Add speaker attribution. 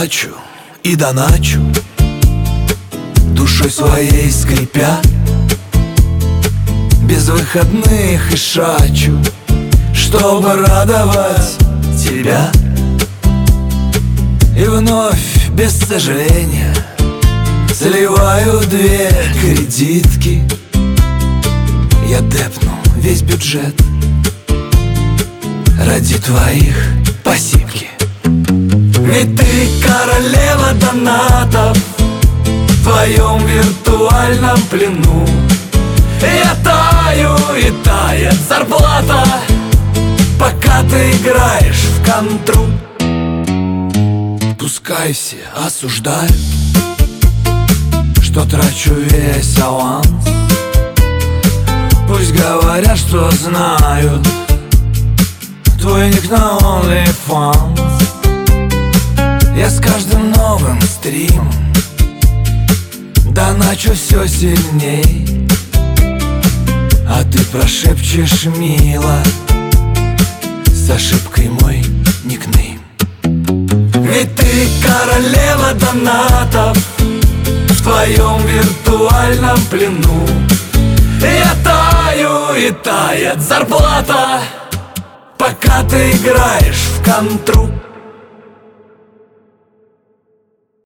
Speaker 1: плачу и доначу, душой своей скрипя, без выходных и шачу, чтобы радовать тебя. И вновь без сожаления сливаю 2 кредитки. Я депну весь бюджет ради твоих посипки. Ведь ты королева донатов в твоем виртуальном плену. Я таю и тает зарплата, пока ты играешь в контру. Пускай все осуждают, что трачу весь аванс. Пусть говорят, что знают твой ник на OnlyFans. Я с каждым новым стримом доначу все сильней, а ты прошепчешь мило с ошибкой мой никнейм. Ведь ты королева донатов в твоем виртуальном плену. Я таю и тает зарплата, пока ты играешь в контру.